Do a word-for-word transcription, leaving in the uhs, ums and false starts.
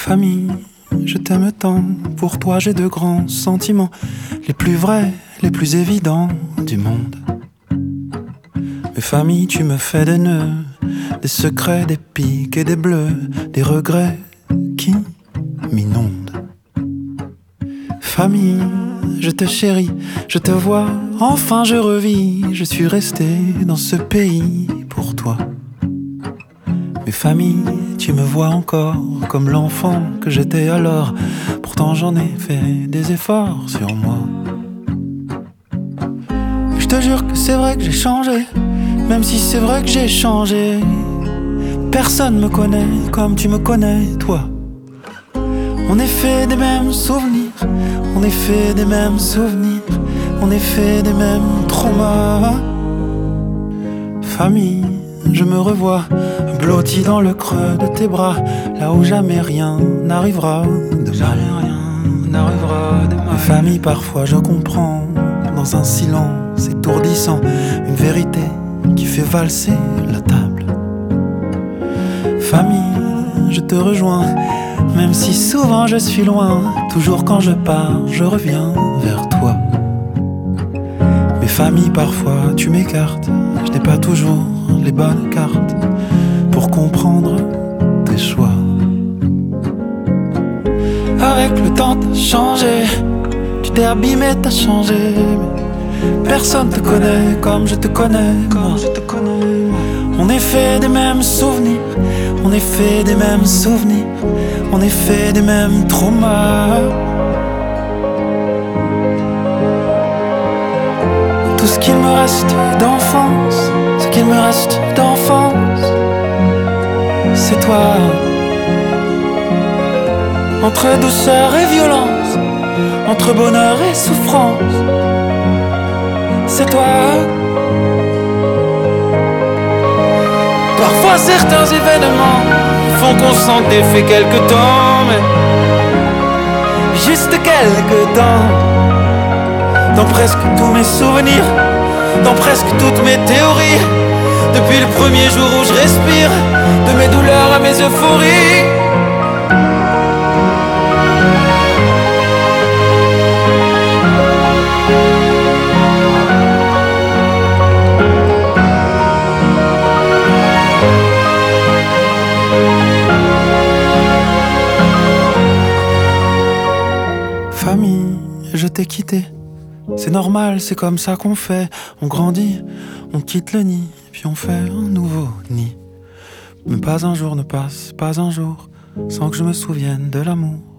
Famille, je t'aime tant, pour toi j'ai de grands sentiments, les plus vrais, les plus évidents du monde. Mais famille, tu me fais des nœuds, des secrets, des piques et des bleus, des regrets qui m'inondent. Famille, je te chéris, je te vois, enfin je revis, je suis resté dans ce pays pour toi. Mais famille, tu me vois encore comme l'enfant que j'étais alors, pourtant j'en ai fait des efforts sur moi. Et je te jure que c'est vrai que j'ai changé, même si c'est vrai que j'ai changé. Personne me connaît comme tu me connais, toi. On est fait des mêmes souvenirs, on est fait des mêmes souvenirs, on est fait des mêmes traumas. Famille, je me revois blotti dans le creux de tes bras, là où jamais rien n'arrivera de mal. Rien n'arrivera de mal. Ma famille, parfois je comprends, dans un silence étourdissant, une vérité qui fait valser la table. Famille, je te rejoins, même si souvent je suis loin, toujours quand je pars, je reviens vers toi. Mais famille, parfois tu m'écartes, je n'ai pas toujours les bonnes cartes pour comprendre tes choix. Avec le temps t'as changé, tu t'es abîmé, t'as changé, mais personne te connaît comme je te connais, moi. On est fait des mêmes souvenirs, on est fait des mêmes souvenirs, on est fait des mêmes traumas. Tout ce qu'il me reste d'enfance, ce qu'il me reste d'enfance, c'est toi. Entre douceur et violence, entre bonheur et souffrance, c'est toi. Parfois certains événements font qu'on s'en défait quelque temps, mais juste quelque temps. Dans presque tous mes souvenirs, dans presque toutes mes théories, depuis le premier jour où je respire, de mes douleurs à mes euphories. Famille, je t'ai quitté. C'est normal, c'est comme ça qu'on fait. On grandit, on quitte le nid, puis on fait un nouveau nid. Mais pas un jour ne passe, pas un jour, sans que je me souvienne de l'amour